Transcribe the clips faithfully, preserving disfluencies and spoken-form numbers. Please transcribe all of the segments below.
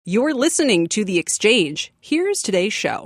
You're listening to The Exchange. Here's today's show.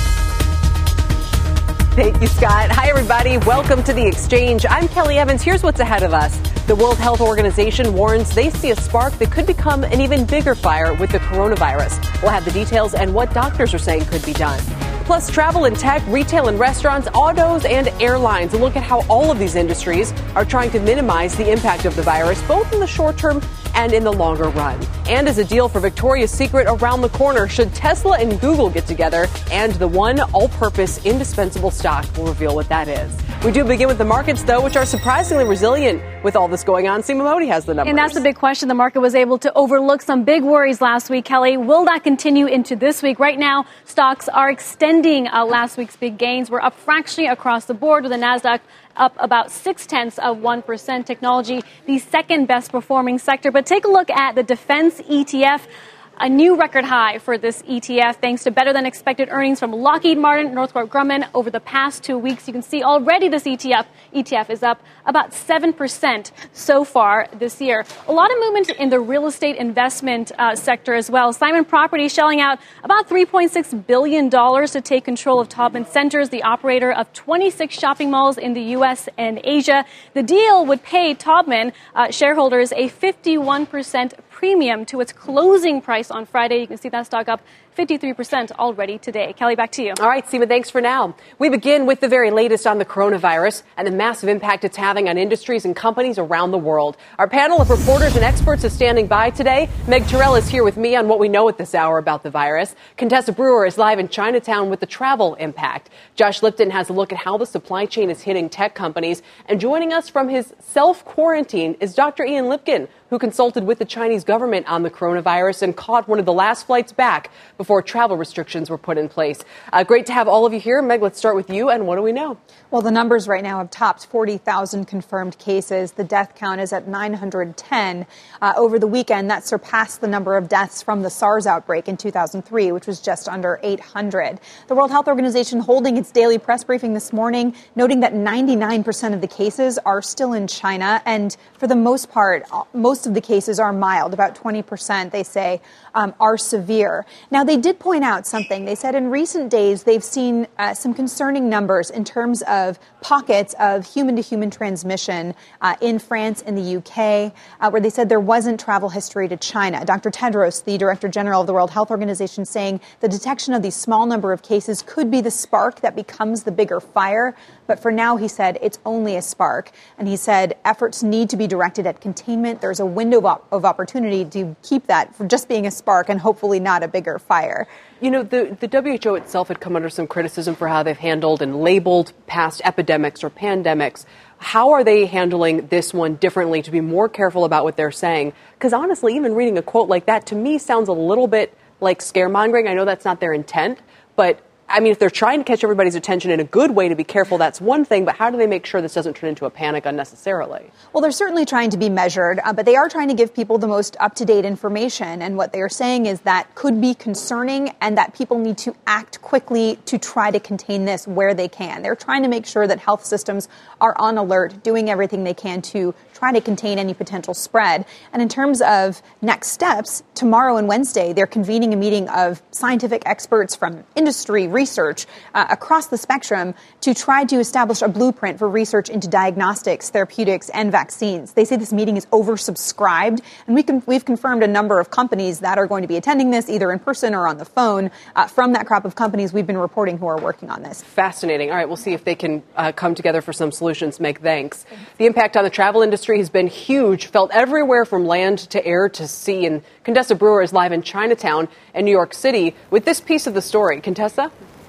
Thank you, Scott. Hi, everybody. Welcome to The Exchange. I'm Kelly Evans. Here's what's ahead of us. The World Health Organization warns they see a spark that could become an even bigger fire with the coronavirus. We'll have the details and what doctors are saying could be done. Plus, travel and tech, retail and restaurants, autos, and airlines. A look at how all of these industries are trying to minimize the impact of the virus, both in the short term and in the longer run. And as a deal for Victoria's Secret around the corner, should Tesla and Google get together? And the one all-purpose indispensable stock will reveal what that is. We do begin with the markets, though, which are surprisingly resilient with all this going on. Seema Modi has the numbers. And that's the big question. The market was able to overlook some big worries last week, Kelly. Will that continue into this week? Right now, stocks are extending uh, last week's big gains. We're up fractionally across the board, with the NASDAQ up about six-tenths of one percent. Technology, the second best performing sector. But take a look at the defense E T F. A new record high for this E T F, thanks to better than expected earnings from Lockheed Martin, Northrop Grumman over the past two weeks. You can see already this E T F E T F is up about seven percent so far this year. A lot of movement in the real estate investment uh, sector as well. Simon Property shelling out about three point six billion dollars to take control of Taubman Centers, the operator of twenty-six shopping malls in the U S and Asia. The deal would pay Taubman uh, shareholders a fifty-one percent premium to its closing price on Friday. You can see that stock up fifty-three percent already today. Kelly, back to you. All right, Seema, thanks for now. We begin with the very latest on the coronavirus and the massive impact it's having on industries and companies around the world. Our panel of reporters and experts is standing by today. Meg Terrell is here with me on what we know at this hour about the virus. Contessa Brewer is live in Chinatown with the travel impact. Josh Lipton has a look at how the supply chain is hitting tech companies. And joining us from his self-quarantine is Doctor Ian Lipkin, who consulted with the Chinese government on the coronavirus and caught one of the last flights back before travel restrictions were put in place. Uh, great to have all of you here. Meg, let's start with you. And what do we know? Well, the numbers right now have topped forty thousand confirmed cases. The death count is at nine hundred ten. Uh, over the weekend, that surpassed the number of deaths from the SARS outbreak in two thousand three, which was just under eight hundred. The World Health Organization holding its daily press briefing this morning, noting that ninety-nine percent of the cases are still in China. And for the most part, most of the cases are mild. About twenty percent, they say, um, are severe. Now, they did point out something. They said in recent days, they've seen uh, some concerning numbers in terms of pockets of human-to-human transmission uh, in France and the U K, uh, where they said there wasn't travel history to China. Doctor Tedros, the Director General of the World Health Organization, saying the detection of these small number of cases could be the spark that becomes the bigger fire. But for now, he said, it's only a spark. And he said efforts need to be directed at containment. There's a window of, op- of opportunity to keep that from just being a spark and hopefully not a bigger fire. You know, the, the W H O itself had come under some criticism for how they've handled and labeled past epidemics or pandemics. How are they handling this one differently to be more careful about what they're saying? Because honestly, even reading a quote like that to me sounds a little bit like scaremongering. I know that's not their intent, but I mean, if they're trying to catch everybody's attention in a good way to be careful, that's one thing. But how do they make sure this doesn't turn into a panic unnecessarily? Well, they're certainly trying to be measured, uh, but they are trying to give people the most up-to-date information. And what they are saying is that could be concerning and that people need to act quickly to try to contain this where they can. They're trying to make sure that health systems are on alert, doing everything they can to try to contain any potential spread. And in terms of next steps, tomorrow and Wednesday, they're convening a meeting of scientific experts from industry, research uh, across the spectrum to try to establish a blueprint for research into diagnostics, therapeutics, and vaccines. They say this meeting is oversubscribed, and we can, we've confirmed a number of companies that are going to be attending this, either in person or on the phone. Uh, from that crop of companies we've been reporting who are working on this. Fascinating. All right, we'll see if they can uh, come together for some solutions. Meg, thanks. The impact on the travel industry has been huge, felt everywhere from land to air to sea. And Contessa Brewer is live in Chinatown in New York City with this piece of the story. Contessa?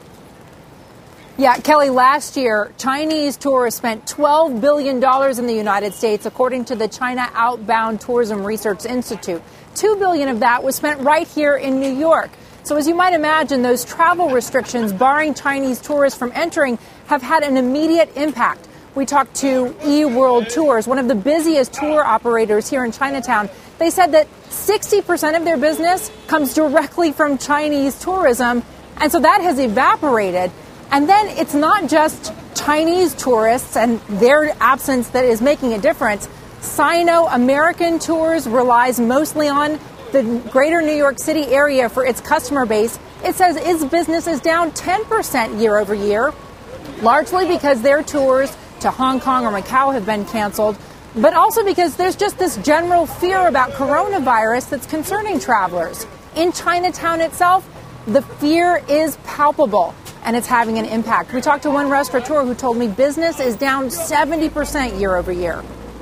Yeah, Kelly, last year, Chinese tourists spent twelve billion dollars in the United States, according to the China Outbound Tourism Research Institute. two billion dollars of that was spent right here in New York. So as you might imagine, those travel restrictions barring Chinese tourists from entering have had an immediate impact. We talked to eWorld Tours, one of the busiest tour operators here in Chinatown. They said that sixty percent of their business comes directly from Chinese tourism, and so that has evaporated. And then it's not just Chinese tourists and their absence that is making a difference. Sino-American Tours relies mostly on the greater New York City area for its customer base, it says its business is down ten percent year over year, largely because their tours to Hong Kong or Macau have been canceled, but also because there's just this general fear about coronavirus that's concerning travelers. In Chinatown itself, the fear is palpable, and it's having an impact. We talked to one restaurateur who told me business is down seventy percent year over year.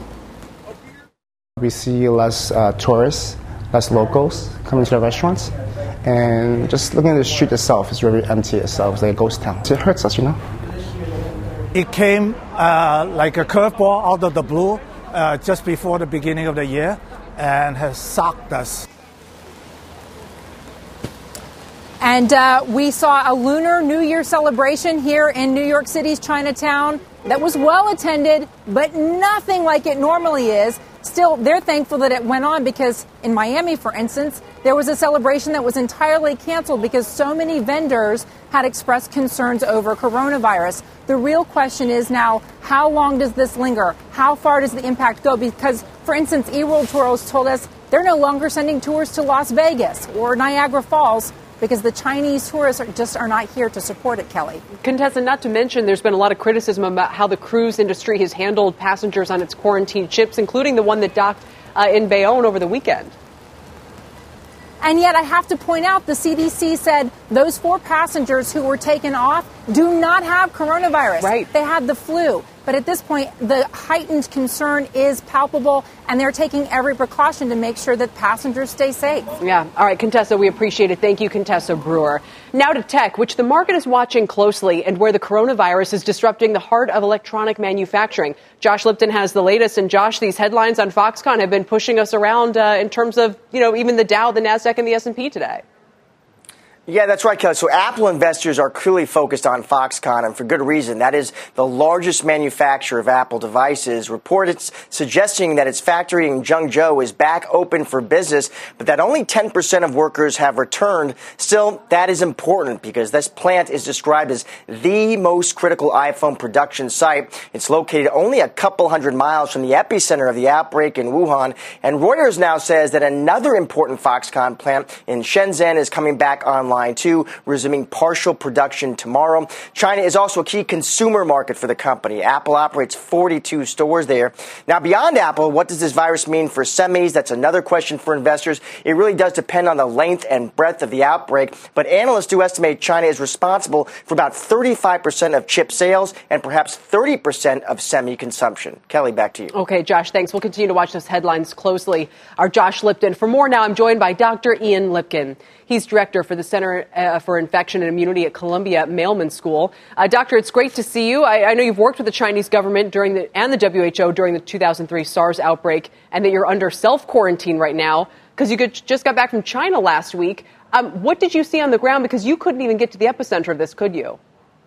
We see less uh, tourists, less locals coming to the restaurants, and just looking at the street itself is very empty itself. It's like a ghost town. It hurts us, you know. It came uh, like a curveball out of the blue uh, just before the beginning of the year and has shocked us. And uh, we saw a Lunar New Year celebration here in New York City's Chinatown that was well attended, but nothing like it normally is. Still, they're thankful that it went on because in Miami, for instance, there was a celebration that was entirely canceled because so many vendors had expressed concerns over coronavirus. The real question is now, how long does this linger? How far does the impact go? Because, for instance, eWorld Tours told us they're no longer sending tours to Las Vegas or Niagara Falls because the Chinese tourists are just are not here to support it, Kelly. Contessa, not to mention there's been a lot of criticism about how the cruise industry has handled passengers on its quarantine ships, including the one that docked uh, in Bayonne over the weekend. And yet I have to point out the C D C said those four passengers who were taken off do not have coronavirus. Right. They had the flu. But at this point, the heightened concern is palpable, and they're taking every precaution to make sure that passengers stay safe. Yeah. All right, Contessa, we appreciate it. Thank you, Contessa Brewer. Now to tech, which the market is watching closely and where the coronavirus is disrupting the heart of electronic manufacturing. Josh Lipton has the latest. And Josh, these headlines on Foxconn have been pushing us around uh, in terms of, you know, even the Dow, the NASDAQ, and the S and P today. Yeah, that's right, Kelly. So Apple investors are clearly focused on Foxconn, and for good reason. That is the largest manufacturer of Apple devices. Reports suggesting that its factory in Zhengzhou is back open for business, but that only ten percent of workers have returned. Still, that is important because this plant is described as the most critical iPhone production site. It's located only a couple hundred miles from the epicenter of the outbreak in Wuhan. And Reuters now says that another important Foxconn plant in Shenzhen is coming back online too, resuming partial production tomorrow. China is also a key consumer market for the company. Apple operates forty-two stores there. Now, beyond Apple, what does this virus mean for semis? That's another question for investors. It really does depend on the length and breadth of the outbreak, but analysts do estimate China is responsible for about thirty-five percent of chip sales and perhaps thirty percent of semi consumption. Kelly, back to you. Okay, Josh, thanks. We'll continue to watch those headlines closely. Our Josh Lipton. For more now, I'm joined by Doctor Ian Lipkin. He's director for the Center uh, for Infection and Immunity at Columbia Mailman School. Uh, doctor, it's great to see you. I, I know you've worked with the Chinese government during the and the W H O during the two thousand three SARS outbreak, and that you're under self-quarantine right now because you could, just got back from China last week. Um, what did you see on the ground? Because you couldn't even get to the epicenter of this, could you?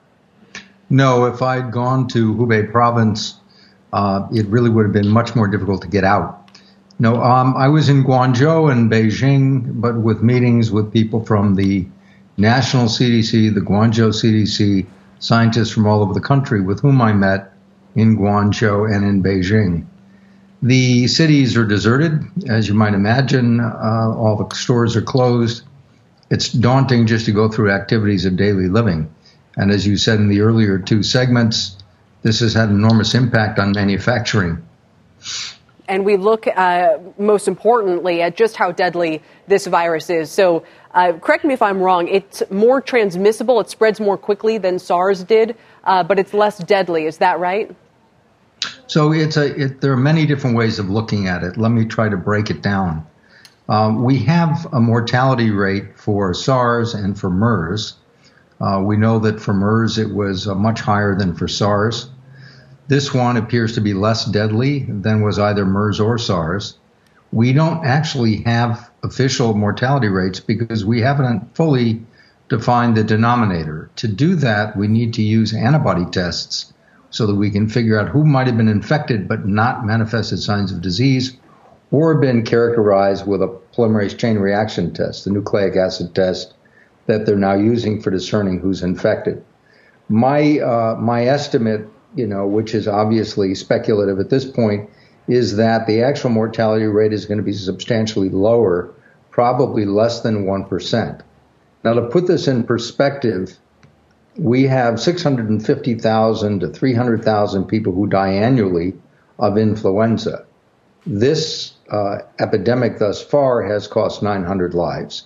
No, if I'd gone to Hubei province, uh, it really would have been much more difficult to get out. No, um, I was in Guangzhou and Beijing, but with meetings with people from the national C D C, the Guangzhou C D C, scientists from all over the country with whom I met in Guangzhou and in Beijing. The cities are deserted, as you might imagine. Uh, all the stores are closed. It's daunting just to go through activities of daily living. And as you said in the earlier two segments, this has had enormous impact on manufacturing. And we look, uh, most importantly, at just how deadly this virus is. So uh, correct me if I'm wrong, it's more transmissible, it spreads more quickly than SARS did, uh, but it's less deadly. Is that right? So it's a, it, there are many different ways of looking at it. Let me try to break it down. Um, we have a mortality rate for SARS and for MERS. Uh, we know that for MERS it was uh, much higher than for SARS. This one appears to be less deadly than was either MERS or SARS. We don't actually have official mortality rates because we haven't fully defined the denominator. To do that, we need to use antibody tests so that we can figure out who might have been infected but not manifested signs of disease or been characterized with a polymerase chain reaction test, the nucleic acid test that they're now using for discerning who's infected. My, uh, my estimate, you know, which is obviously speculative at this point, is that the actual mortality rate is going to be substantially lower, probably less than one percent. Now, to put this in perspective, we have six hundred fifty thousand to three hundred thousand people who die annually of influenza. This uh, epidemic thus far has cost nine hundred lives.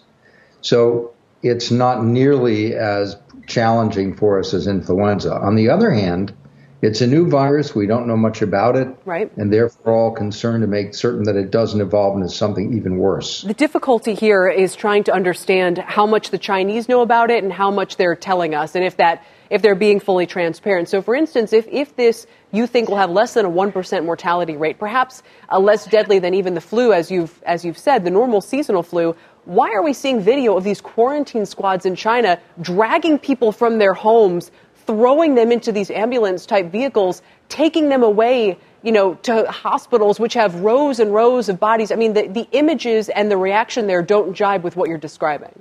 So it's not nearly as challenging for us as influenza. On the other hand, it's a new virus. We don't know much about it. Right. And therefore all concerned to make certain that it doesn't evolve into something even worse. The difficulty here is trying to understand how much the Chinese know about it and how much they're telling us, and if that if they're being fully transparent. So, for instance, if, if this you think will have less than a one percent mortality rate, perhaps uh, less deadly than even the flu, as you've as you've said, the normal seasonal flu, why are we seeing video of these quarantine squads in China dragging people from their homes, throwing them into these ambulance-type vehicles, taking them away, you know, to hospitals which have rows and rows of bodies? I mean, the, the images and the reaction there don't jibe with what you're describing.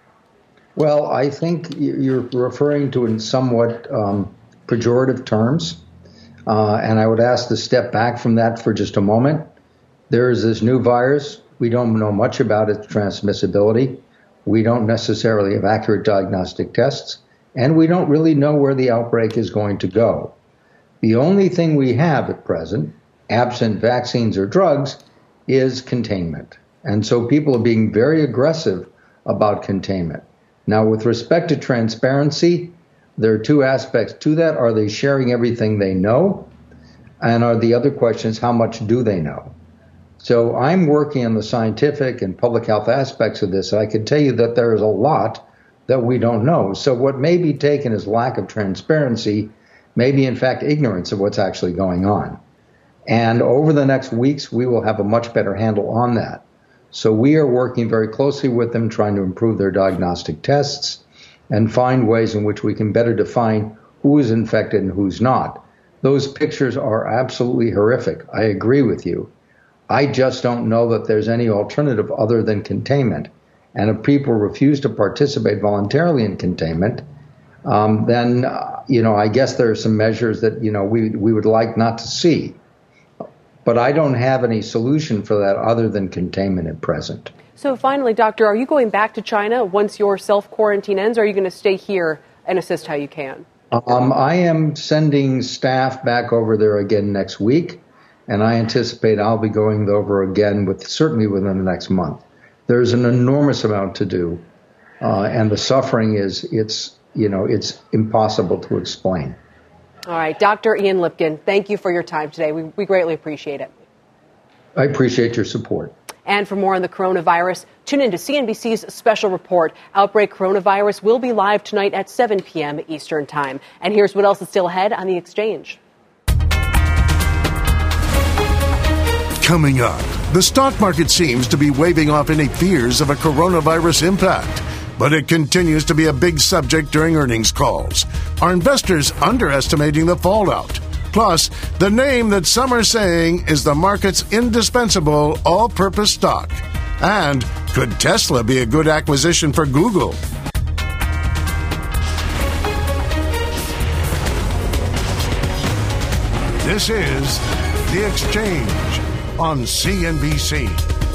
Well, I think you're referring to in somewhat um, pejorative terms, uh, and I would ask to step back from that for just a moment. There is this new virus. We don't know much about its transmissibility. We don't necessarily have accurate diagnostic tests, and we don't really know where the outbreak is going to go. The only thing we have at present, absent vaccines or drugs, is containment. And so people are being very aggressive about containment. Now, with respect to transparency, there are two aspects to that. Are they sharing everything they know? And are the other questions, how much do they know? So I'm working on the scientific and public health aspects of this. I can tell you that there is a lot that we don't know. So what may be taken as lack of transparency may be, in fact, ignorance of what's actually going on. And over the next weeks, we will have a much better handle on that. So we are working very closely with them, trying to improve their diagnostic tests and find ways in which we can better define who is infected and who's not. Those pictures are absolutely horrific. I agree with you. I just don't know that there's any alternative other than containment. And if people refuse to participate voluntarily in containment, um, then, uh, you know, I guess there are some measures that, you know, we, we would like not to see. But I don't have any solution for that other than containment at present. So finally, Doctor, are you going back to China once your self-quarantine ends, or are you going to stay here and assist how you can? Um, I am sending staff back over there again next week, and I anticipate I'll be going over again with certainly within the next month. There's an enormous amount to do, uh, and the suffering is, it's, you know, it's impossible to explain. All right. Doctor Ian Lipkin, thank you for your time today. We, we greatly appreciate it. I appreciate your support. And for more on the coronavirus, tune in to C N B C's special report. Outbreak Coronavirus will be live tonight at seven p.m. Eastern Time. And here's what else is still ahead on The Exchange. Coming up, the stock market seems to be waving off any fears of a coronavirus impact. But it continues to be a big subject during earnings calls. Are investors underestimating the fallout? Plus, the name that some are saying is the market's indispensable all-purpose stock. And could Tesla be a good acquisition for Google? This is The Exchange on C N B C.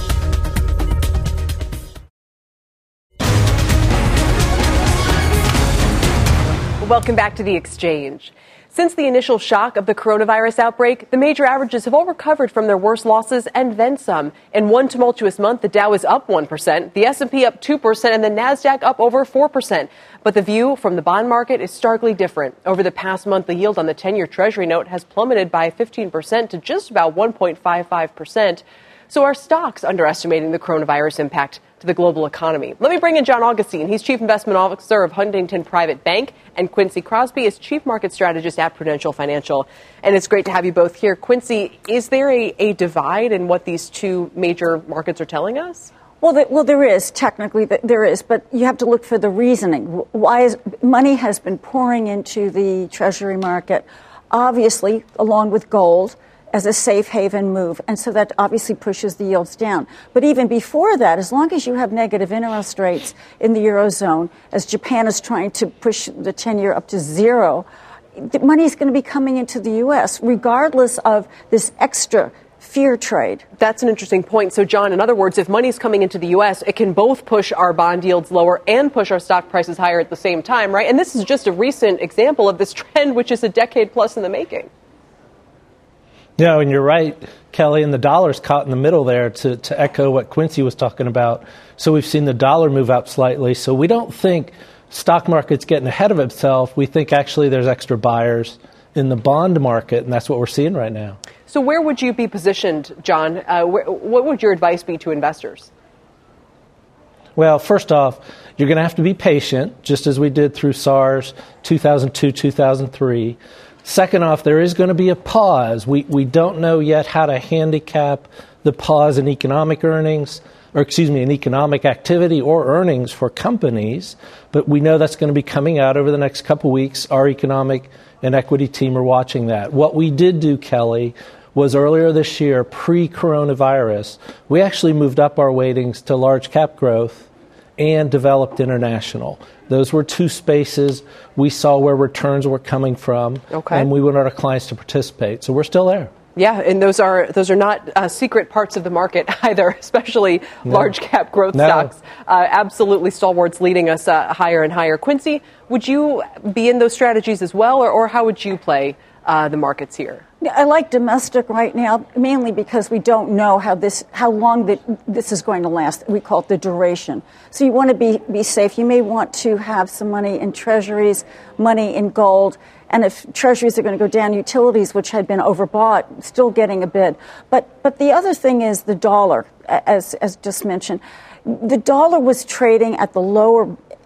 Welcome back to The Exchange. Since the initial shock of the coronavirus outbreak, the major averages have all recovered from their worst losses and then some. In one tumultuous month, the Dow is up one percent, the S and P up two percent, and the NASDAQ up over four percent. But the view from the bond market is starkly different. Over the past month, the yield on the ten-year Treasury note has plummeted by fifteen percent to just about one point five five percent. So are stocks underestimating the coronavirus impact to the global economy? Let me bring in John Augustine. He's Chief Investment Officer of Huntington Private Bank, and Quincy Crosby is Chief Market Strategist at Prudential Financial. And it's great to have you both here. Quincy, is there a, a divide in what these two major markets are telling us? Well, the, well, there is. Technically, there is. But you have to look for the reasoning. Why is money has been pouring into the Treasury market, obviously, along with gold, as a safe haven move. And so that obviously pushes the yields down. But even before that, as long as you have negative interest rates in the Eurozone, as Japan is trying to push the ten-year up to zero, the money is going to be coming into the U S, regardless of this extra fear trade. That's an interesting point. So, John, in other words, if money's coming into the U S, it can both push our bond yields lower and push our stock prices higher at the same time, right? And this is just a recent example of this trend, which is a decade plus in the making. Yeah, and you're right, Kelly, and the dollar's caught in the middle there to, to echo what Quincy was talking about. So we've seen the dollar move up slightly. So we don't think stock market's getting ahead of itself. We think actually there's extra buyers in the bond market, and that's what we're seeing right now. So where would you be positioned, John? Uh, where, what would your advice be to investors? Well, first off, you're going to have to be patient, just as we did through SARS two thousand two, two thousand three. Second off, there is going to be a pause. We we don't know yet how to handicap the pause in economic earnings, or excuse me, in economic activity or earnings for companies, but we know that's going to be coming out over the next couple weeks. Our economic and equity team are watching that. What we did do, Kelly, was earlier this year, pre-coronavirus, we actually moved up our weightings to large cap growth and developed international. Those were two spaces we saw where returns were coming from, okay. and we wanted our clients to participate. So we're still there. Yeah, and those are those are not uh, secret parts of the market either, especially no. large cap growth no. stocks. Uh, absolutely stalwarts leading us uh, higher and higher. Quincy, would you be in those strategies as well, or, or how would you play uh, the markets here? I like domestic right now, mainly because we don't know how this, how long that this is going to last. We call it the duration. So you want to be, be safe. You may want to have some money in treasuries, money in gold. And if treasuries are going to go down, utilities, which had been overbought, still getting a bid. But but the other thing is the dollar, as as just mentioned. The dollar was trading at the lower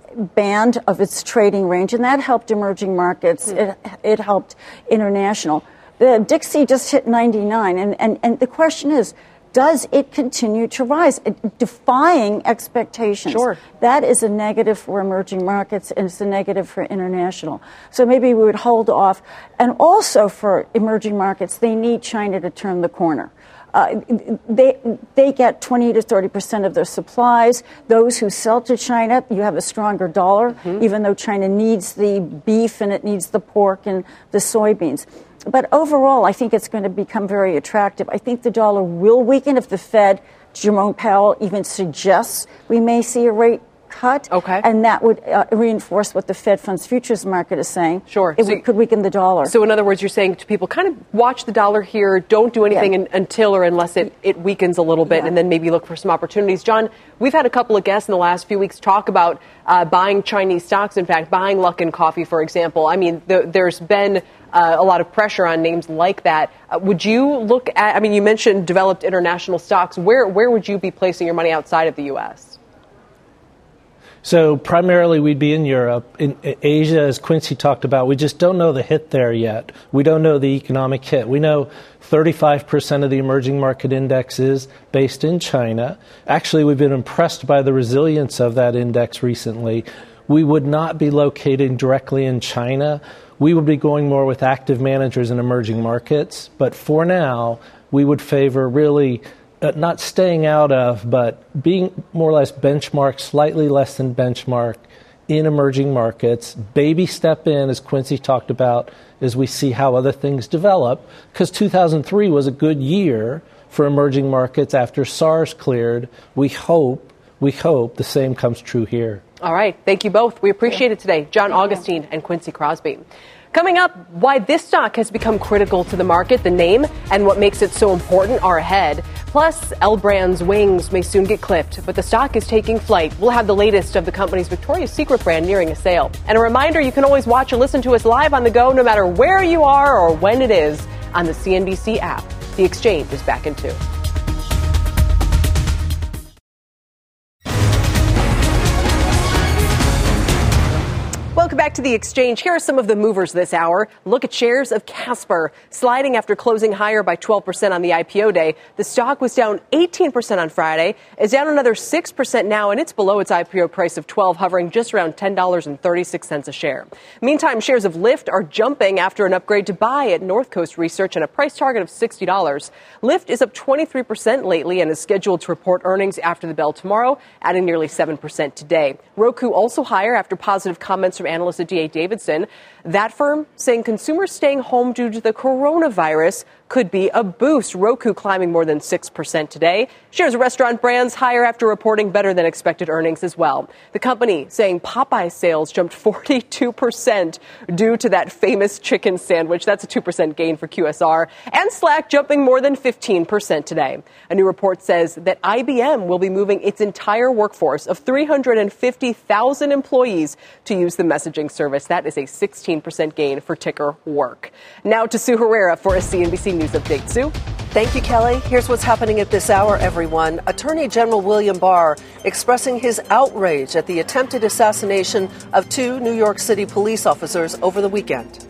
band of its trading range, and that helped emerging markets. Mm. It, it helped international. The Dixie just hit ninety-nine, and, and, and the question is, does it continue to rise, defying expectations? Sure. That is a negative for emerging markets, and it's a negative for international. So maybe we would hold off. And also for emerging markets, they need China to turn the corner. Uh, they they get twenty to thirty percent of their supplies. Those who sell to China, you have a stronger dollar, mm-hmm. even though China needs the beef and it needs the pork and the soybeans. But overall, I think it's going to become very attractive. I think the dollar will weaken if the Fed, Jerome Powell, even suggests we may see a rate cut. Okay. And that would uh, reinforce what the Fed funds futures market is saying. Sure. It so could weaken the dollar. So in other words, you're saying to people, kind of watch the dollar here, don't do anything yeah. in, until or unless it, it weakens a little bit, yeah. and then maybe look for some opportunities. John, we've had a couple of guests in the last few weeks talk about uh, buying Chinese stocks, in fact, buying Luckin Coffee, for example. I mean, the, there's been Uh, a lot of pressure on names like that. Uh, would you look at, I mean, you mentioned developed international stocks. Where where would you be placing your money outside of the U S? So primarily we'd be in Europe. In Asia, as Quincy talked about, we just don't know the hit there yet. We don't know the economic hit. We know thirty-five percent of the emerging market index is based in China. Actually, we've been impressed by the resilience of that index recently. We would not be located directly in China. We would be going more with active managers in emerging markets. But for now, we would favor really uh, not staying out of, but being more or less benchmark, slightly less than benchmark in emerging markets. Baby step in, as Quincy talked about, as we see how other things develop. Because two thousand three was a good year for emerging markets after SARS cleared. We hope, we hope the same comes true here. All right. Thank you both. We appreciate it today. John Augustine and Quincy Crosby. Coming up, why this stock has become critical to the market, the name, and what makes it so important are ahead. Plus, L Brand's wings may soon get clipped, but the stock is taking flight. We'll have the latest of the company's Victoria's Secret brand nearing a sale. And a reminder, you can always watch or listen to us live on the go, no matter where you are or when it is, on the C N B C app. The Exchange is back in two. Welcome back to The Exchange. Here are some of the movers this hour. Look at shares of Casper. Sliding after closing higher by twelve percent on the I P O day. The stock was down eighteen percent on Friday. It's down another six percent now, and it's below its I P O price of twelve dollars, hovering just around ten dollars and thirty-six cents a share. Meantime, shares of Lyft are jumping after an upgrade to buy at North Coast Research and a price target of sixty dollars. Lyft is up twenty-three percent lately and is scheduled to report earnings after the bell tomorrow, adding nearly seven percent today. Roku also higher after positive comments from analysts analyst at D A Davidson. That firm saying consumers staying home due to the coronavirus could be a boost. Roku climbing more than six percent today. Shares of restaurant brands higher after reporting better than expected earnings as well. The company saying Popeye sales jumped forty-two percent due to that famous chicken sandwich. That's a two percent gain for Q S R. And Slack jumping more than fifteen percent today. A new report says that I B M will be moving its entire workforce of three hundred fifty thousand employees to use the messaging service. That is a sixteen percent gain for ticker Work. Now to Sue Herrera for a C N B C News update. Sue? Thank you, Kelly. Here's what's happening at this hour, everyone. Attorney General William Barr expressing his outrage at the attempted assassination of two New York City police officers over the weekend.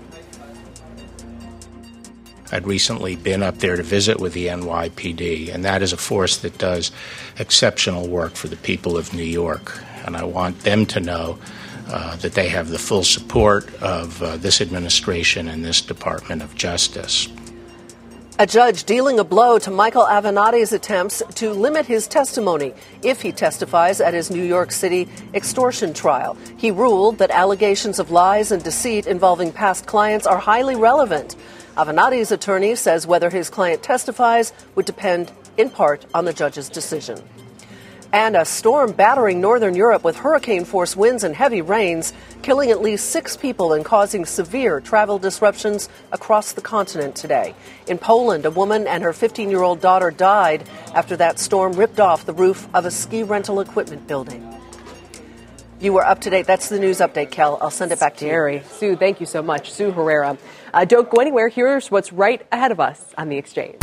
I'd recently been up there to visit with the N Y P D, and that is a force that does exceptional work for the people of New York. And I want them to know uh, that they have the full support of uh, this administration and this Department of Justice. A judge dealing a blow to Michael Avenatti's attempts to limit his testimony if he testifies at his New York City extortion trial. He ruled that allegations of lies and deceit involving past clients are highly relevant. Avenatti's attorney says whether his client testifies would depend in part on the judge's decision. And a storm battering northern Europe with hurricane-force winds and heavy rains, killing at least six people and causing severe travel disruptions across the continent today. In Poland, a woman and her fifteen-year-old daughter died after that storm ripped off the roof of a ski rental equipment building. You were up to date. That's the news update, Kel. I'll send it back to you. Sue, thank you so much. Sue Herrera. Uh, don't go anywhere. Here's what's right ahead of us on The Exchange.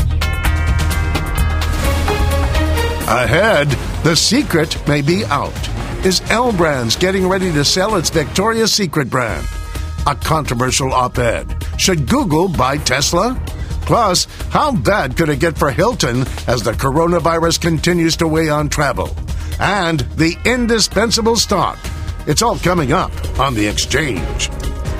Ahead, the secret may be out. Is L Brands getting ready to sell its Victoria's Secret brand? A controversial op-ed. Should Google buy Tesla? Plus, how bad could it get for Hilton as the coronavirus continues to weigh on travel? And the indispensable stock. It's all coming up on The Exchange.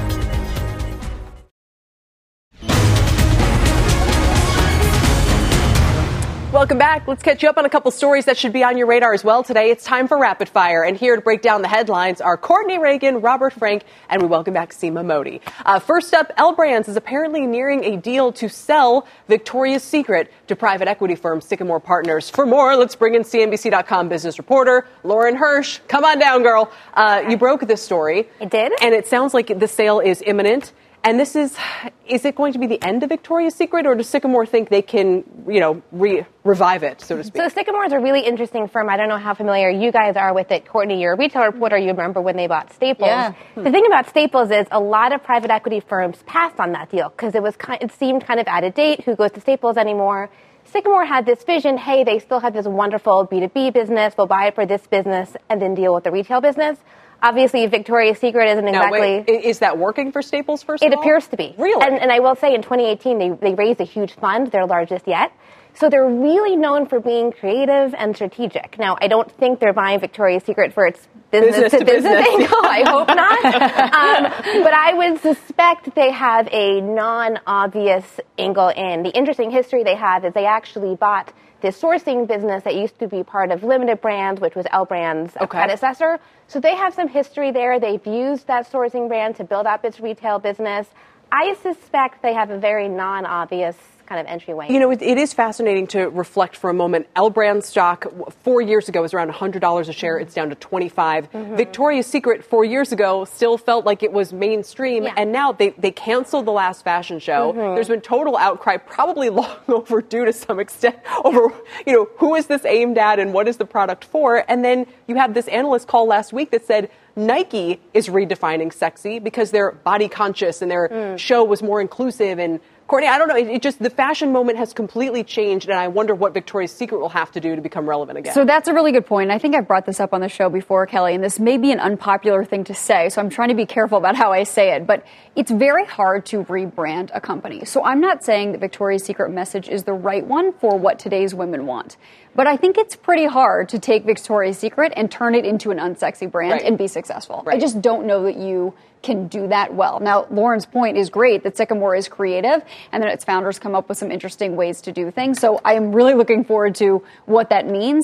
Welcome back. Let's catch you up on a couple stories that should be on your radar as well today. It's time for Rapid Fire. And here to break down the headlines are Courtney Reagan, Robert Frank, and we welcome back Seema Modi. Uh, first up, L Brands is apparently nearing a deal to sell Victoria's Secret to private equity firm Sycamore Partners. For more, let's bring in C N B C dot com business reporter Lauren Hirsch. Come on down, girl. Uh, you broke this story. I did. And it sounds like the sale is imminent. And this is, is it going to be the end of Victoria's Secret, or does Sycamore think they can, you know, re- revive it, so to speak? So Sycamore is a really interesting firm. I don't know how familiar you guys are with it. Courtney, you're a retail reporter. You remember when they bought Staples. Yeah. Hmm. The thing about Staples is a lot of private equity firms passed on that deal because it was kind, it seemed kind of out of date. Who goes to Staples anymore? Sycamore had this vision, hey, they still have this wonderful B two B business. We'll buy it for this business and then deal with the retail business. Obviously, Victoria's Secret isn't exactly... Now, wait, is that working for Staples, first of all? It appears to be. Really? And, and I will say in twenty eighteen, they, they raised a huge fund, their largest yet. So they're really known for being creative and strategic. Now, I don't think they're buying Victoria's Secret for its business, business to business, business. angle. I hope not. um, but I would suspect they have a non-obvious angle in. The interesting history they have is they actually bought this sourcing business that used to be part of Limited Brands, which was L Brands' okay. predecessor. So they have some history there. They've used that sourcing brand to build up its retail business. I suspect they have a very non-obvious kind of entryway. You know, it, it is fascinating to reflect for a moment. L Brand stock four years ago was around one hundred dollars a share. It's down to twenty-five dollars. Mm-hmm. Victoria's Secret four years ago still felt like it was mainstream. Yeah. And now they, they canceled the last fashion show. Mm-hmm. There's been total outcry, probably long overdue to some extent, over, you know, who is this aimed at and what is the product for? And then you have this analyst call last week that said Nike is redefining sexy because they're body conscious and their mm. show was more inclusive. And Courtney, I don't know. It, it just, the fashion moment has completely changed, and I wonder what Victoria's Secret will have to do to become relevant again. So that's a really good point. I think I've brought this up on the show before, Kelly, and this may be an unpopular thing to say, so I'm trying to be careful about how I say it, but it's very hard to rebrand a company. So I'm not saying that Victoria's Secret message is the right one for what today's women want. But I think it's pretty hard to take Victoria's Secret and turn it into an unsexy brand right. and be successful. Right. I just don't know that you can do that well. Now, Lauren's point is great that Sycamore is creative and that its founders come up with some interesting ways to do things. So I am really looking forward to what that means.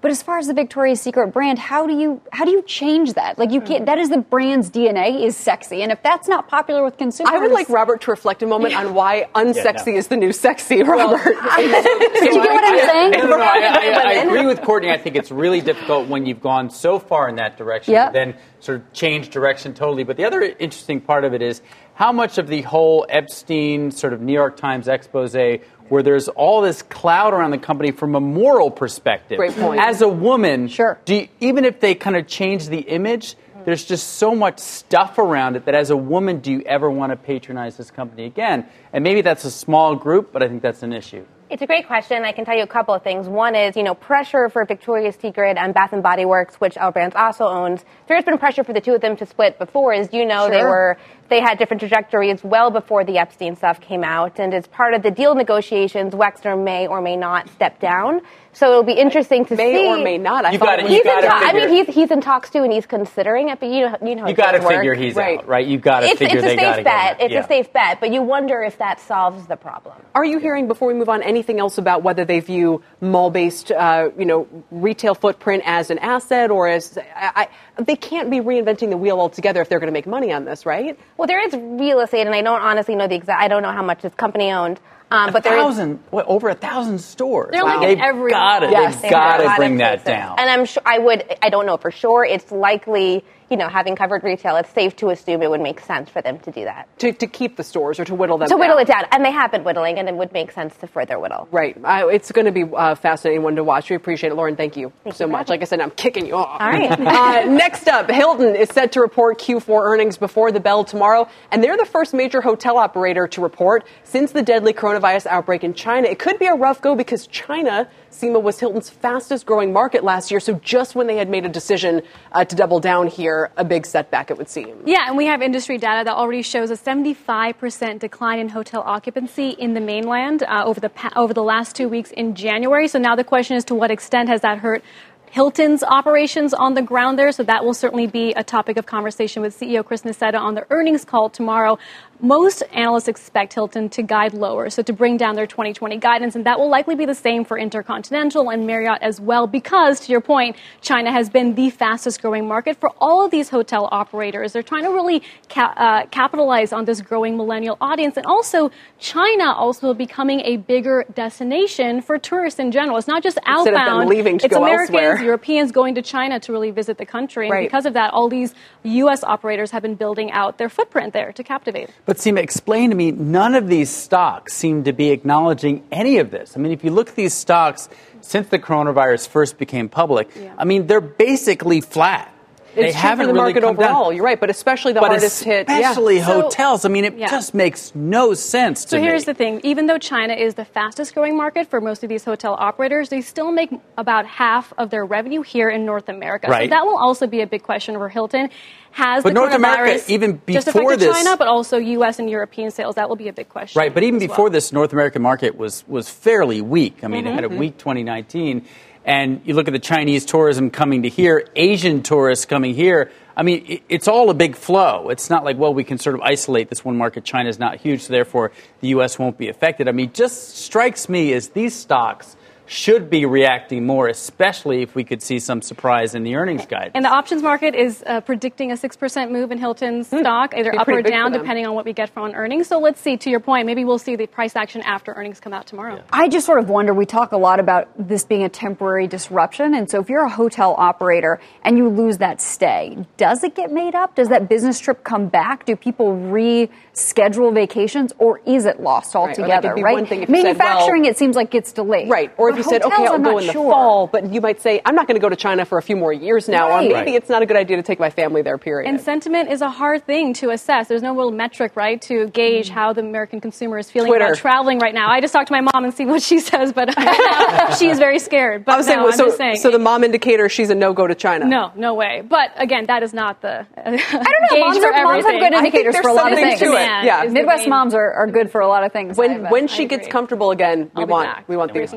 But as far as the Victoria's Secret brand, how do you how do you change that? Like you can't. That is the brand's D N A, is sexy, and if that's not popular with consumers, I would like Robert to reflect a moment yeah. on why unsexy yeah, no. is the new sexy. Robert, well, did you get what I'm saying? No, no, no, I, I, I agree with Courtney. I think it's really difficult when you've gone so far in that direction yep. to then sort of change direction totally. But the other interesting part of it is how much of the whole Epstein sort of New York Times expose, where there's all this cloud around the company from a moral perspective. Great point. As a woman, sure. do you, even if they kind of change the image, there's just so much stuff around it that as a woman, do you ever want to patronize this company again? And maybe that's a small group, but I think that's an issue. It's a great question. I can tell you a couple of things. One is, you know, pressure for Victoria's Secret and Bath and Body Works, which L Brands also owns. There's been pressure for the two of them to split before. As you know, sure. they were they had different trajectories well before the Epstein stuff came out. And as part of the deal negotiations, Wexner may or may not step down. So it'll be interesting to may see. May or may not. I you thought gotta, he's you in gotta ta- I figure. mean, he's he's in talks too, and he's considering it. But you know, you know, you got to figure work. he's right. out, right? You got to figure it's they a got safe to bet. It's yeah. a safe bet, but you wonder if that solves the problem. Are you hearing, before we move on, anything else about whether they view mall-based, uh, you know, retail footprint as an asset or as I, I, they can't be reinventing the wheel altogether if they're going to make money on this, right? Well, there is real estate, and I don't honestly know the exact. I don't know how much is company owned. Um, a but thousand, there is, what, over a thousand stores. They're like wow. in every gotta, yes, they've got to bring that places. down. And I'm sure I would. I don't know for sure. It's likely, you know, having covered retail, it's safe to assume it would make sense for them to do that. To to keep the stores or to whittle them to down. whittle it down, and they have been whittling, and it would make sense to further whittle. Right. Uh, it's going to be a fascinating one to watch. We appreciate it, Lauren. Thank you thank so you much. Like I said, I'm kicking you off. All right. uh, next up, Hilton is set to report Q four earnings before the bell tomorrow, and they're the first major hotel operator to report since the deadly coronavirus outbreak in China. It could be a rough go because China, Seema, was Hilton's fastest growing market last year. So just when they had made a decision uh, to double down here, a big setback, it would seem. Yeah, and we have industry data that already shows a seventy-five percent decline in hotel occupancy in the mainland uh, over the pa- over the last two weeks in January. So now the question is, to what extent has that hurt Hilton's operations on the ground there? So that will certainly be a topic of conversation with C E O Chris Nassetta on the earnings call tomorrow. Most analysts expect Hilton to guide lower, so to bring down their twenty twenty guidance, and that will likely be the same for Intercontinental and Marriott as well, because, to your point, China has been the fastest growing market for all of these hotel operators. They're trying to really ca- uh, capitalize on this growing millennial audience, and also China also becoming a bigger destination for tourists in general. It's not just outbound. Instead of them leaving to it's go Americans, elsewhere. Europeans going to China to really visit the country, and right. because of that, all these U S operators have been building out their footprint there to captivate. But Seema, explain to me, none of these stocks seem to be acknowledging any of this. I mean, if you look at these stocks since the coronavirus first became public, yeah. I mean, they're basically flat. It's they true haven't for the really market come overall. down. You're right, but especially the but hardest hit. Especially yeah. hotels. So, I mean, it yeah. just makes no sense to so me. So here's the thing. Even though China is the fastest growing market for most of these hotel operators, they still make about half of their revenue here in North America. Right. So that will also be a big question for Hilton. Has but the North coronavirus America, even just before affected this, China, but also U S and European sales? That will be a big question. Right, but even before well. this, North American market was was fairly weak. I mean, mm-hmm. it had a weak twenty nineteen. And you look at the Chinese tourism coming to here, Asian tourists coming here. I mean, it, it's all a big flow. It's not like, well, we can sort of isolate this one market. China's not huge, so therefore the U S won't be affected. I mean, just strikes me as these stocks should be reacting more, especially if we could see some surprise in the earnings guidance. And the options market is uh, predicting a six percent move in Hilton's hmm. stock, either Be up or down, them. depending on what we get from earnings. So let's see, to your point, maybe we'll see the price action after earnings come out tomorrow. Yeah. I just sort of wonder, we talk a lot about this being a temporary disruption. And so if you're a hotel operator and you lose that stay, does it get made up? Does that business trip come back? Do people reschedule vacations, or is it lost altogether? Right? right? One thing if Manufacturing, said, well, it seems like gets delayed. Right. Or if but you said, okay, I'll go in the sure. fall, but you might say, I'm not going to go to China for a few more years now, right. or maybe right. it's not a good idea to take my family there, period. And sentiment is a hard thing to assess. There's no real metric, right, to gauge how the American consumer is feeling Twitter. about traveling right now. I just talked to my mom and see what she says, but she is very scared. But I was no, saying, well, I'm so, just saying. so the mom indicator, she's a no-go to China. No, no way. But again, that is not the uh, I don't know. gauge Moms, for are, moms have good indicators for a lot of things. To it. Yeah. Midwest moms are, are good for a lot of things. When when she gets comfortable again, we I'll want we want the I'll exclusive.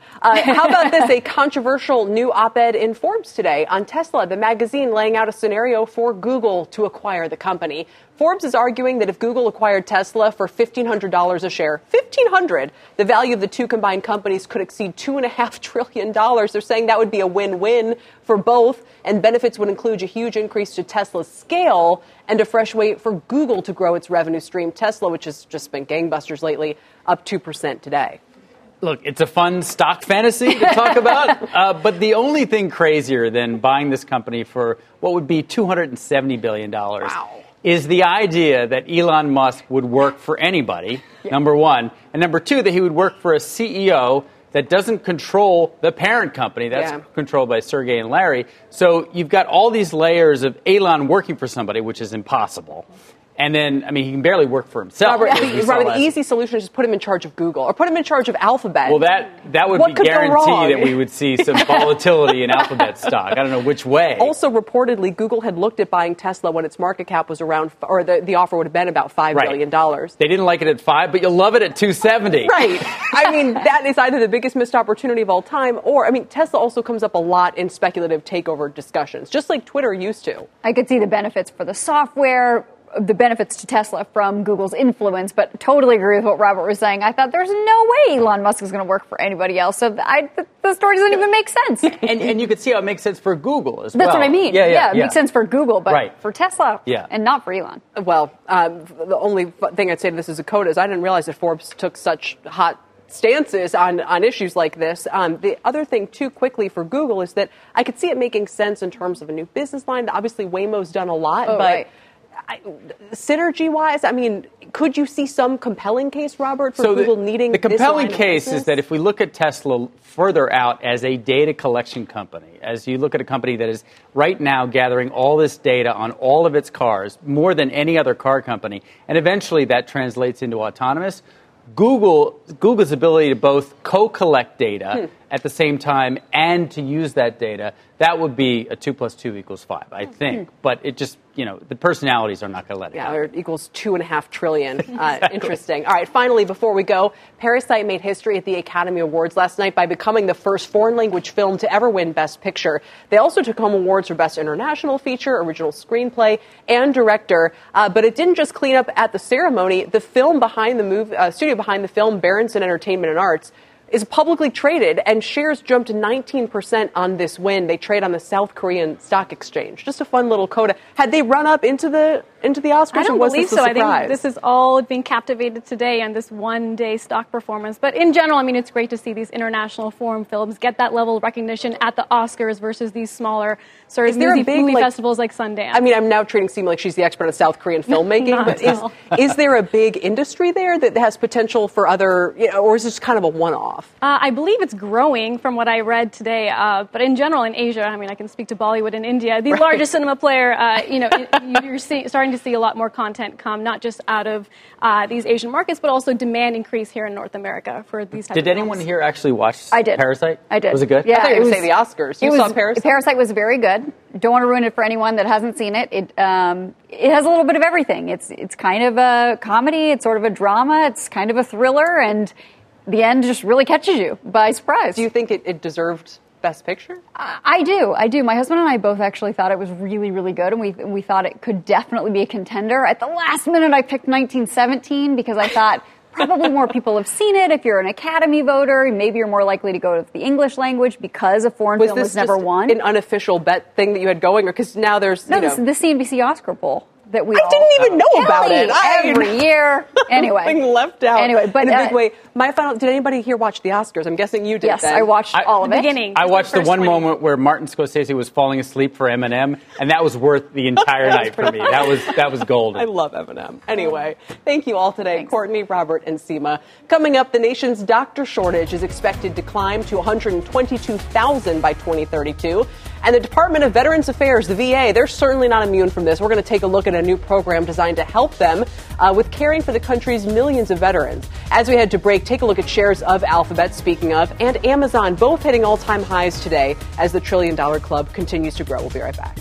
Uh, how about this? A controversial new op-ed in Forbes today on Tesla, the magazine laying out a scenario for Google to acquire the company. Forbes is arguing that if Google acquired Tesla for fifteen hundred dollars a share, fifteen hundred dollars, the value of the two combined companies could exceed two point five trillion dollars. They're saying that would be a win-win for both, and benefits would include a huge increase to Tesla's scale and a fresh way for Google to grow its revenue stream. Tesla, which has just been gangbusters lately, up two percent today. Look, it's a fun stock fantasy to talk about, uh, but the only thing crazier than buying this company for what would be two hundred seventy billion dollars wow. is the idea that Elon Musk would work for anybody, yeah. number one, and number two, that he would work for a C E O that doesn't control the parent company. That's yeah. controlled by Sergey and Larry. So you've got all these layers of Elon working for somebody, which is impossible. And then, I mean, he can barely work for himself. Robert, the, Robert, the easy solution is just put him in charge of Google or put him in charge of Alphabet. Well, that that would what be guarantee that we would see some volatility in Alphabet stock. I don't know which way. Also, reportedly, Google had looked at buying Tesla when its market cap was around, or the, the offer would have been about five right. billion dollars. They didn't like it at five, but you'll love it at two seventy. Right. I mean, that is either the biggest missed opportunity of all time, or, I mean, Tesla also comes up a lot in speculative takeover discussions, just like Twitter used to. I could see the benefits for the software, the benefits to Tesla from Google's influence, but totally agree with what Robert was saying. I thought there's no way Elon Musk is going to work for anybody else. So I, the, the story doesn't even make sense. and, and you can see how it makes sense for Google as That's well. That's what I mean. Yeah, yeah, yeah it yeah. makes sense for Google, but right. for Tesla, yeah. and not for Elon. Well, um, the only thing I'd say to this as a coda is I didn't realize that Forbes took such hot stances on, on issues like this. Um, the other thing, too, quickly for Google is that I could see it making sense in terms of a new business line. Obviously, Waymo's done a lot, oh, but right. I, synergy-wise, I mean, could you see some compelling case, Robert, for so Google the, needing the compelling this line case of is that if we look at Tesla further out as a data collection company, as you look at a company that is right now gathering all this data on all of its cars, more than any other car company, and eventually that translates into autonomous, Google Google's ability to both co-collect data hmm. at the same time and to use that data, that would be a two plus two equals five, I think. Hmm. But it just, you know, the personalities are not going to let it yeah, happen. Yeah, it equals two and a half trillion. Uh, exactly. Interesting. All right, finally, before we go, Parasite made history at the Academy Awards last night by becoming the first foreign language film to ever win Best Picture. They also took home awards for Best International Feature, Original Screenplay, and Director. Uh, but it didn't just clean up at the ceremony. The film behind the movie, uh, studio behind the film, Berenson Entertainment and Arts, is publicly traded, and shares jumped nineteen percent on this win. They trade on the South Korean Stock Exchange. Just a fun little coda. Had they run up into the into the Oscars? I don't or was believe this a so. surprise? I think this is all being captivated today on this one-day stock performance. But in general, I mean, it's great to see these international foreign films get that level of recognition at the Oscars versus these smaller sort of movie, big, movie like, festivals like Sundance. I mean, I'm now treating Seema like she's the expert on South Korean filmmaking. but is, is there a big industry there that has potential for other, you know, or is this kind of a one-off? Uh, I believe it's growing from what I read today. Uh, but in general, in Asia, I mean, I can speak to Bollywood in India, the right. largest cinema player, uh, you know, you're see, starting to see a lot more content come, not just out of uh, these Asian markets, but also demand increase here in North America for these types Did of anyone films. here actually watch I did. Parasite? I did. Was it good? Yeah, I thought you were going to say the Oscars. You was, saw Parasite? Parasite was very good. Don't want to ruin it for anyone that hasn't seen it. It um, it has a little bit of everything. It's it's kind of a comedy. It's sort of a drama. It's kind of a thriller, and the end just really catches you by surprise. Do you think it, it deserved Best Picture? I, I do. I do. My husband and I both actually thought it was really, really good, and we we thought it could definitely be a contender. At the last minute, I picked nineteen seventeen because I thought probably more people have seen it. If you're an Academy voter, maybe you're more likely to go to the English language because a foreign was film this was never just won. An unofficial bet thing that you had going, or because now there's no, you know, this, the C N B C Oscar Bowl. That we I all, didn't even know Kelly, about it. I every year. Anyway, being left out. Anyway, but in a uh, big way. My final. Did anybody here watch the Oscars? I'm guessing you did. Yes, then. I watched I, all of the it. Beginning. I watched the, the one twenty moment where Martin Scorsese was falling asleep for Eminem, and that was worth the entire night for me. That was that was golden. I love Eminem. Anyway, thank you all today, Thanks. Courtney, Robert, and Seema. Coming up, the nation's doctor shortage is expected to climb to one hundred twenty-two thousand by twenty thirty-two. And the Department of Veterans Affairs, the V A, they're certainly not immune from this. We're going to take a look at a new program designed to help them uh, with caring for the country's millions of veterans. As we head to break, take a look at shares of Alphabet, speaking of, and Amazon, both hitting all-time highs today as the Trillion Dollar Club continues to grow. We'll be right back.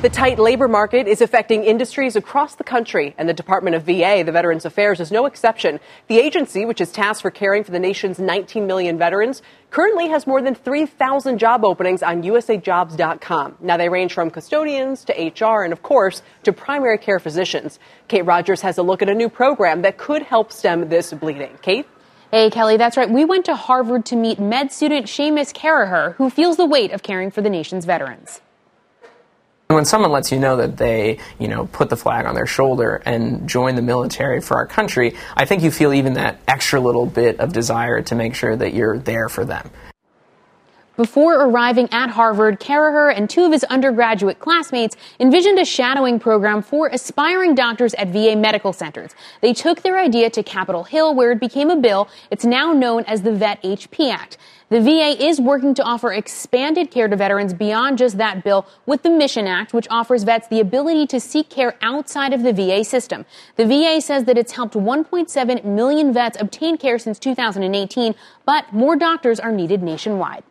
The tight labor market is affecting industries across the country, and the Department of V A, the Veterans Affairs, is no exception. The agency, which is tasked for caring for the nation's nineteen million veterans, currently has more than three thousand job openings on U S A jobs dot com. Now, they range from custodians to H R and, of course, to primary care physicians. Kate Rogers has a look at a new program that could help stem this bleeding. Kate? Hey, Kelly, that's right. We went to Harvard to meet med student Seamus Carraher, who feels the weight of caring for the nation's veterans. When someone lets you know that they, you know, put the flag on their shoulder and join the military for our country, I think you feel even that extra little bit of desire to make sure that you're there for them. Before arriving at Harvard, Carraher and two of his undergraduate classmates envisioned a shadowing program for aspiring doctors at V A medical centers. They took their idea to Capitol Hill, where it became a bill. It's now known as the Vet H P Act. The V A is working to offer expanded care to veterans beyond just that bill with the Mission Act, which offers vets the ability to seek care outside of the V A system. The V A says that it's helped one point seven million vets obtain care since two thousand eighteen, but more doctors are needed nationwide.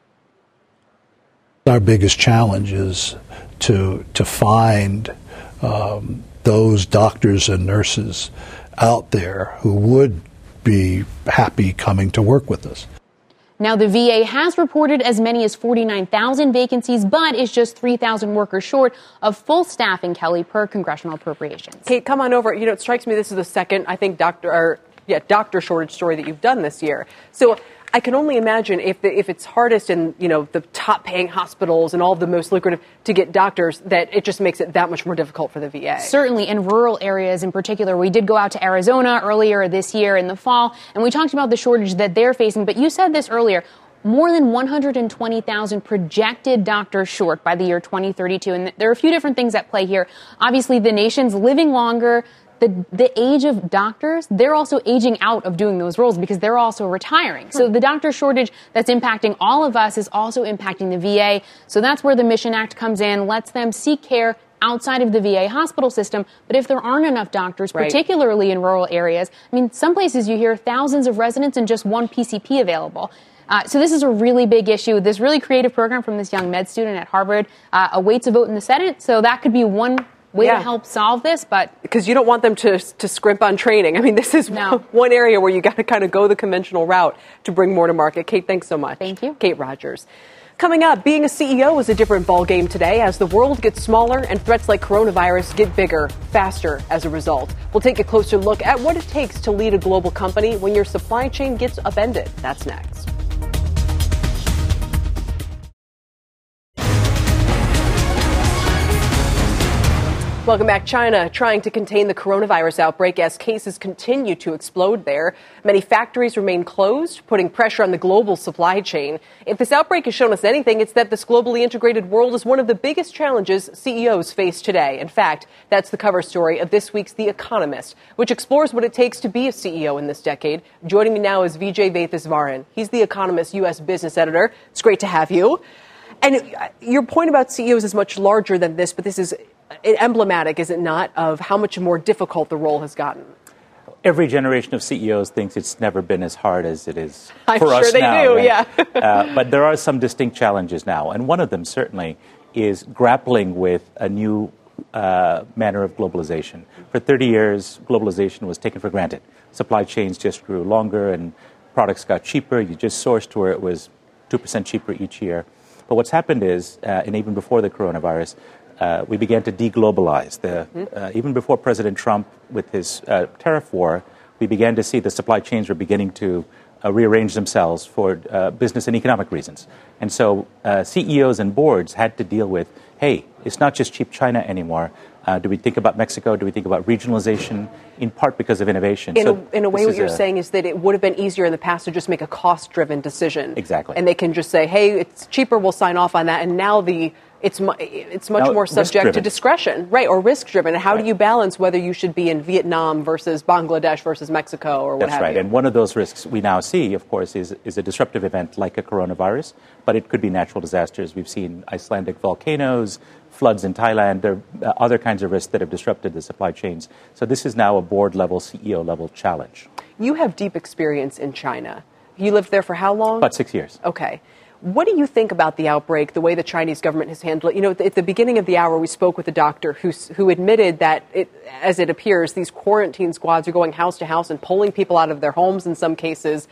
Our biggest challenge is to to find um, those doctors and nurses out there who would be happy coming to work with us. Now, the V A has reported as many as forty-nine thousand vacancies, but is just three thousand workers short of full staffing, Kelly, per congressional appropriations. Kate, come on over. You know, it strikes me this is the second, I think, doctor or yeah, doctor shortage story that you've done this year. So I can only imagine if the, if it's hardest in, you know, the top paying hospitals and all of the most lucrative to get doctors, that it just makes it that much more difficult for the V A. Certainly in rural areas in particular. We did go out to Arizona earlier this year in the fall, and we talked about the shortage that they're facing. But you said this earlier, more than one hundred twenty thousand projected doctors short by the year twenty thirty-two. And there are a few different things at play here. Obviously, the nation's living longer. The, the age of doctors, they're also aging out of doing those roles because they're also retiring. So the doctor shortage that's impacting all of us is also impacting the V A. So that's where the Mission Act comes in, lets them seek care outside of the V A hospital system. But if there aren't enough doctors, Right. particularly in rural areas, I mean, some places you hear thousands of residents and just one P C P available. Uh, so this is a really big issue. This really creative program from this young med student at Harvard uh, awaits a vote in the Senate. So that could be one way Yeah. to help solve this, but because you don't want them to to scrimp on training. I mean, this is No. one area where you got to kind of go the conventional route to bring more to market. Kate, thanks so much. Thank you. Kate Rogers. Coming up, being a C E O is a different ballgame today as the world gets smaller and threats like coronavirus get bigger, faster as a result. We'll take a closer look at what it takes to lead a global company when your supply chain gets upended. That's next. Welcome back. China trying to contain the coronavirus outbreak as cases continue to explode there. Many factories remain closed, putting pressure on the global supply chain. If this outbreak has shown us anything, it's that this globally integrated world is one of the biggest challenges C E Os face today. In fact, that's the cover story of this week's The Economist, which explores what it takes to be a C E O in this decade. Joining me now is Vijay Vaitheswaran. He's The Economist U S business editor. It's great to have you. And your point about C E Os is much larger than this, but this is emblematic, is it not, of how much more difficult the role has gotten? Every generation of C E Os thinks it's never been as hard as it is I'm for sure us they now. do, right? yeah. uh, but there are some distinct challenges now, and one of them certainly is grappling with a new uh, manner of globalization. For thirty years, globalization was taken for granted. Supply chains just grew longer, and products got cheaper. You just sourced to where it was two percent cheaper each year. But what's happened is, uh, and even before the coronavirus, Uh, we began to deglobalize. The, uh, even before President Trump, with his uh, tariff war, we began to see the supply chains were beginning to uh, rearrange themselves for uh, business and economic reasons. And so uh, C E Os and boards had to deal with, hey, it's not just cheap China anymore. Uh, do we think about Mexico? Do we think about regionalization, in part because of innovation? In, so a, in a way, what you're a, saying is that it would have been easier in the past to just make a cost-driven decision. Exactly. And they can just say, hey, it's cheaper, we'll sign off on that. And now the it's mu- it's much Now, more subject to risk-driven. discretion, right, or risk-driven. And how do you balance whether you should be in Vietnam versus Bangladesh versus Mexico or what That's have right. you? And one of those risks we now see, of course, is, is a disruptive event like a coronavirus, but it could be natural disasters. We've seen Icelandic volcanoes, floods in Thailand. There are uh, other kinds of risks that have disrupted the supply chains. So this is now a board-level, C E O-level challenge. You have deep experience in China. You lived there for how long? About six years. Okay. What do you think about the outbreak, the way the Chinese government has handled it? You know, at the beginning of the hour, we spoke with a doctor who, who admitted that, it, as it appears, these quarantine squads are going house to house and pulling people out of their homes in some cases.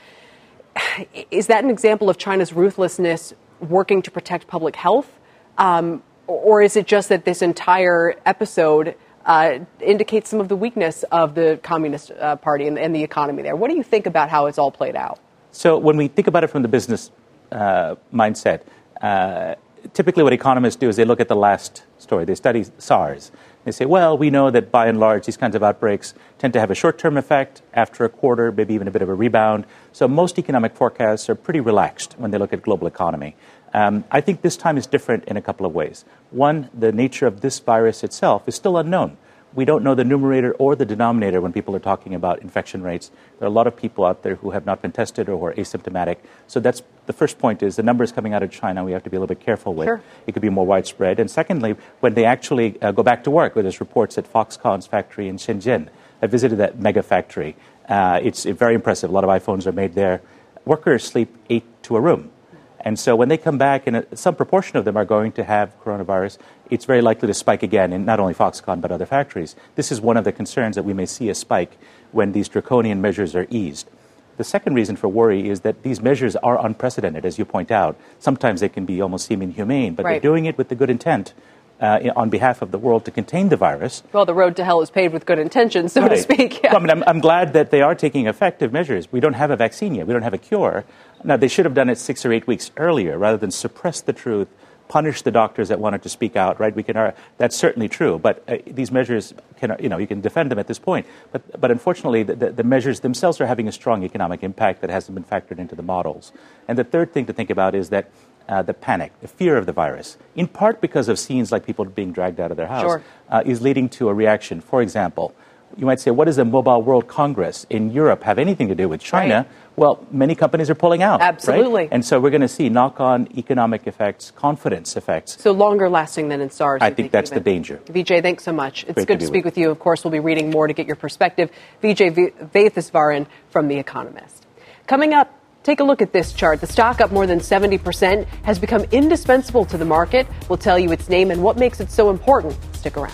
Is that an example of China's ruthlessness working to protect public health? Um, or is it just that this entire episode uh, indicates some of the weakness of the Communist uh, Party and, and the economy there? What do you think about how it's all played out? So when we think about it from the business uh, mindset, uh, typically what economists do is they look at the last story. They study SARS. They say, well, we know that by and large, these kinds of outbreaks tend to have a short-term effect after a quarter, maybe even a bit of a rebound. So most economic forecasts are pretty relaxed when they look at global economy. Um, I think this time is different in a couple of ways. One, the nature of this virus itself is still unknown. We don't know the numerator or the denominator when people are talking about infection rates. There are a lot of people out there who have not been tested or who are asymptomatic. So that's the first point is the numbers coming out of China we have to be a little bit careful with. Sure. It could be more widespread. And secondly, when they actually uh, go back to work, there's reports at Foxconn's factory in Shenzhen. I visited that mega factory. Uh, it's very impressive. A lot of iPhones are made there. Workers sleep eight to a room. And so when they come back, and some proportion of them are going to have coronavirus, it's very likely to spike again in not only Foxconn but other factories. This is one of the concerns that we may see a spike when these draconian measures are eased. The second reason for worry is that these measures are unprecedented, as you point out. Sometimes they can be almost seem inhumane, but right. They're doing it with the good intent uh, on behalf of the world to contain the virus. Well, the road to hell is paved with good intentions, so right. to speak. Yeah. Well, I mean, I'm, I'm glad that they are taking effective measures. We don't have a vaccine yet. We don't have a cure. Now, they should have done it six or eight weeks earlier rather than suppress the truth, punish the doctors that wanted to speak out, right? We can, uh, that's certainly true, but uh, these measures, can, you know, you can defend them at this point. But, but unfortunately, the, the, the measures themselves are having a strong economic impact that hasn't been factored into the models. And the third thing to think about is that uh, the panic, the fear of the virus, in part because of scenes like people being dragged out of their house, sure. uh, is leading to a reaction. For example, you might say, what does the Mobile World Congress in Europe have anything to do with China? Right. Well, many companies are pulling out. Absolutely. Right? And so we're going to see knock-on economic effects, confidence effects. So longer lasting than in SARS. I think, think that's even. the danger. Vijay, thanks so much. It's Great good to, to speak with you. Of course, we'll be reading more to get your perspective. Vijay Vaithesvaran from The Economist. Coming up, take a look at this chart. The stock up more than seventy percent has become indispensable to the market. We'll tell you its name and what makes it so important. Stick around.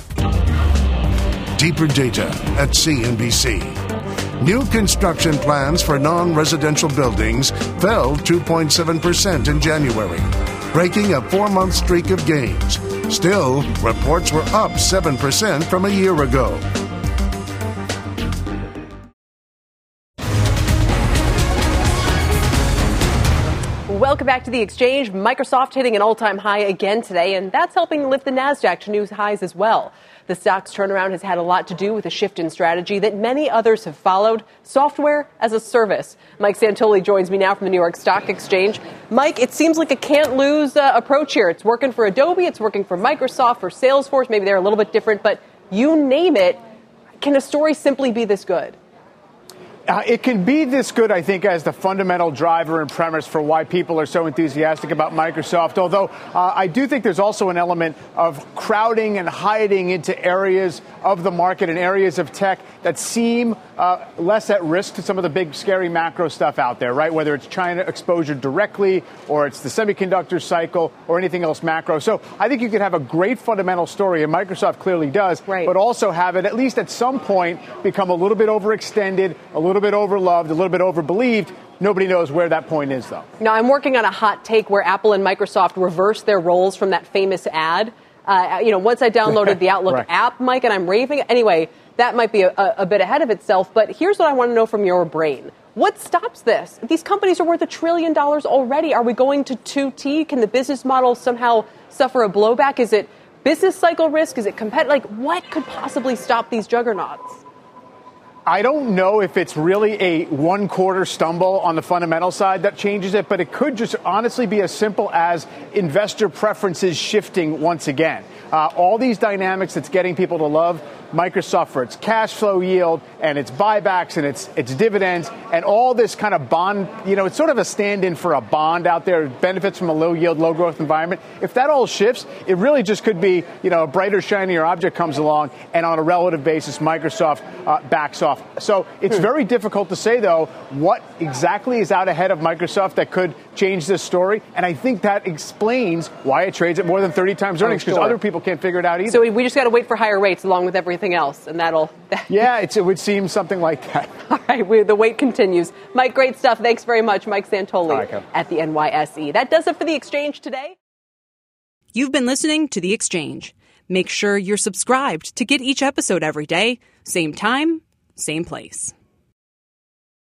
Deeper data at C N B C. New construction plans for non-residential buildings fell two point seven percent in January, breaking a four-month streak of gains. Still, reports were up seven percent from a year ago. Welcome back to The Exchange. Microsoft hitting an all-time high again today, and that's helping lift the NASDAQ to new highs as well. The stock's turnaround has had a lot to do with a shift in strategy that many others have followed, software as a service. Mike Santoli joins me now from the New York Stock Exchange. Mike, it seems like a can't-lose uh, approach here. It's working for Adobe, it's working for Microsoft, for Salesforce. Maybe they're a little bit different, but you name it. Can a story simply be this good? Uh, it can be this good, I think, as the fundamental driver and premise for why people are so enthusiastic about Microsoft, although uh, I do think there's also an element of crowding and hiding into areas of the market and areas of tech that seem uh, less at risk to some of the big, scary macro stuff out there, right? Whether it's China exposure directly or it's the semiconductor cycle or anything else macro. So I think you could have a great fundamental story, and Microsoft clearly does, right. But also have it at least at some point become a little bit overextended, a little A little bit overloved, a little bit overbelieved. Nobody knows where that point is, though. Now, I'm working on a hot take where Apple and Microsoft reversed their roles from that famous ad. Uh, you know, once I downloaded the Outlook right. app, Mike, and I'm raving. Anyway, that might be a, a bit ahead of itself. But here's what I want to know from your brain. What stops this? These companies are worth a trillion dollars already. Are we going to two T? Can the business model somehow suffer a blowback? Is it business cycle risk? Is it competitive? Like, what could possibly stop these juggernauts? I don't know if it's really a one-quarter stumble on the fundamental side that changes it, but it could just honestly be as simple as investor preferences shifting once again. Uh, all these dynamics that's getting people to love Microsoft for its cash flow yield and its buybacks and its its dividends and all this kind of bond, you know, it's sort of a stand-in for a bond out there. It benefits from a low yield, low growth environment. If that all shifts, it really just could be, you know, a brighter, shinier object comes along, and on a relative basis, Microsoft uh, backs off. So it's very difficult to say, though, what exactly is out ahead of Microsoft that could change this story. And I think that explains why it trades at more than thirty times earnings, because oh, sure. other people can't figure it out either. So we just got to wait for higher rates along with everything else, and that'll... That yeah, it's, it would seem something like that. All right, we, the wait continues. Mike, great stuff. Thanks very much, Mike Santoli right, at the N Y S E. That does it for The Exchange today. You've been listening to The Exchange. Make sure you're subscribed to get each episode every day. Same time, same place.